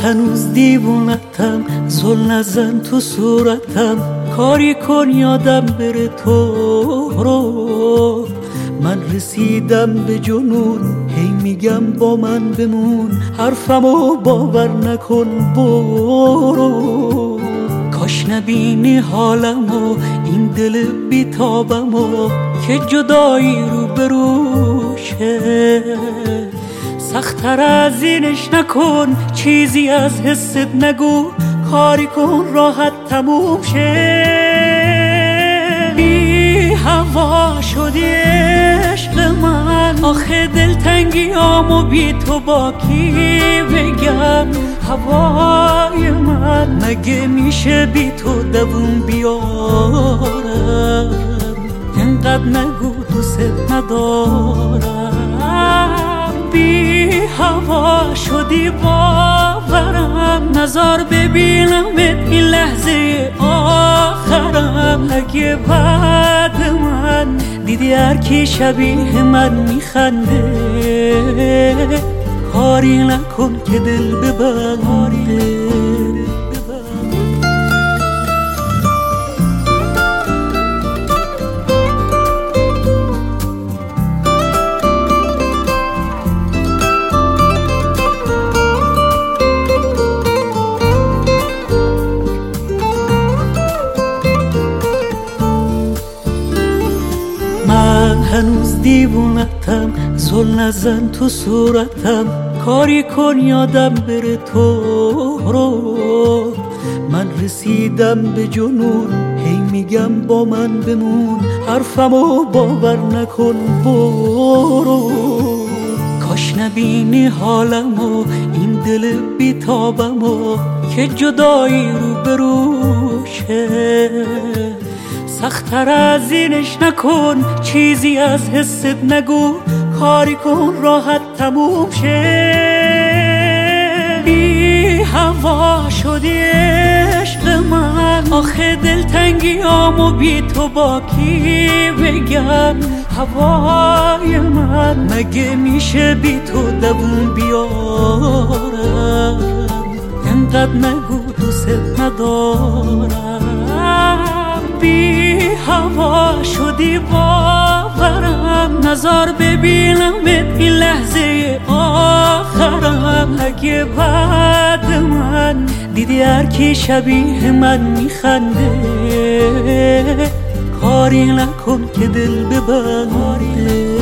هنوز دیوونتم، زل نزن تو صورتم، کاری کن یادم بره تو رو. من رسیدم به جنون، هی میگم با من بمون، حرفمو باور نکن برو. کاش نبینی حالمو، این دل بیتابمو که جدایی رو بروشه. سخت‌تر از اینش نکن، چیزی از حست نگو، کاری کن راحت تموم شه. بی هوا شدی عشق من، آخه دلتنگیامو بی تو با کی بگم. هوای من مگه میشه بی تو دووم بیارم؟ اینقدر نگو دوست ندارم. بی هوا شدی باورم، نظر ببینم این لحظه آخرم. اگه بعد من دیدی هر کی شبیه من میخنده، کاری نکن که دل ببنده. من هنوز دیوونتم، زل نزن تو صورتم، کاری کن یادم بره تو رو. من رسیدم به جنون، هی میگم با من بمون، حرفمو باور نکن برو. کاش نبینی حالمو، این دل بیتابمو که جدایی رو بروشه. سخت‌تر از اینش نکن، چیزی از حست نگو، کاری کن راحت تموم شه. بی هوا شدی عشق من، آخه دلتنگیامو بی تو با کی بگم. هوای من مگه میشه بی تو دووم بیارم؟ اینقدر نگو دوست ندارم. بی هوا شدی باورم، نظر ببینم این لحظه آخرم. اگه بعد من دیدی هر کی شبیه من میخنده، کاری نکن که دل ببنده.